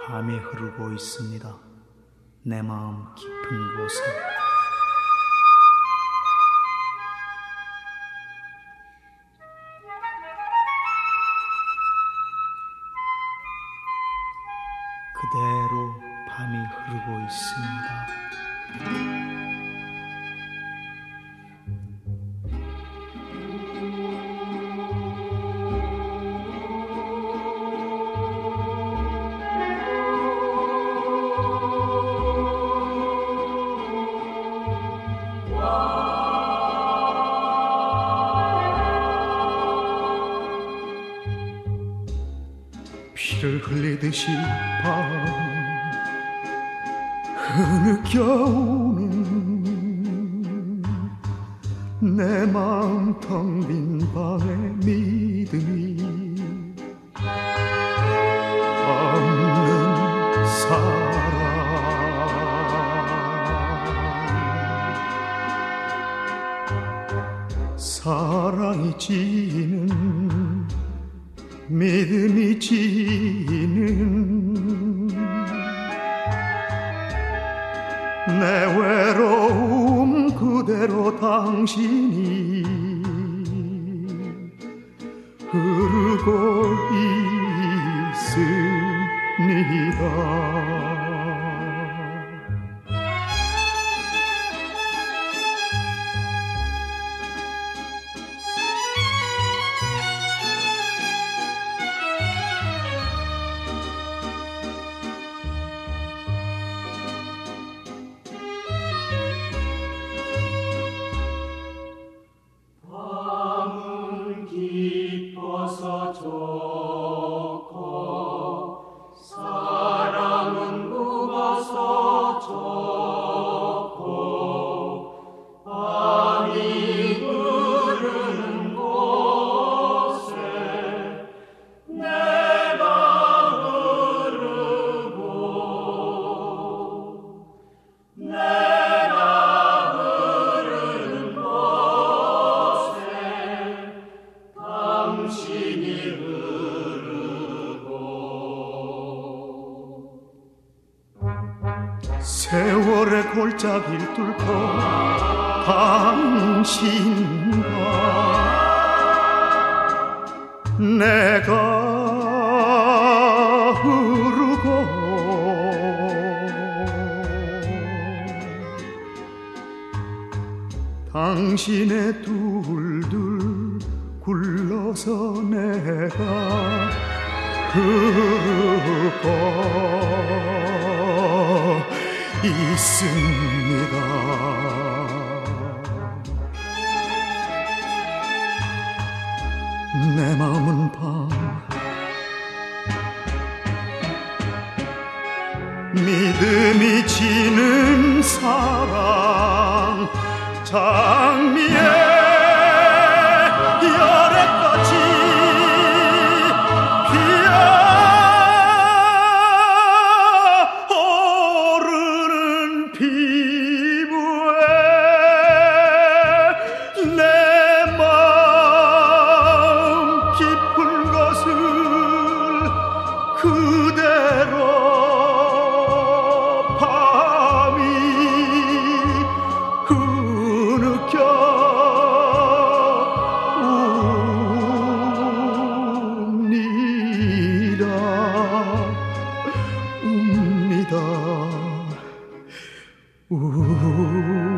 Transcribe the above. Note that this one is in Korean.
밤이 흐르고 있습니다. 내 마음 깊은 곳에. 그대로 밤이 흐르고 있습니다. 피를 흘리듯이 밤 흐느껴오는 내 마음 텅 빈 방에 믿음이 없는 사랑. 사랑이 지는 믿음이 지는 내 외로움 그대로 당신이 흐르고 있습니다. 좋고 사랑은 무거워서 좋고 밤이 흐르는 곳에 내가 흐르고 내가 흐르는 곳에 당신이 세월의 골짜기를 뚫고 당신과 내가 흐르고 당신의 둘둘 굴러서 내가 흐르고 있습니다. 내 마음은 밤 믿음이 지는 사랑 장미에 그대로 밤이 흐느껴 웁니다.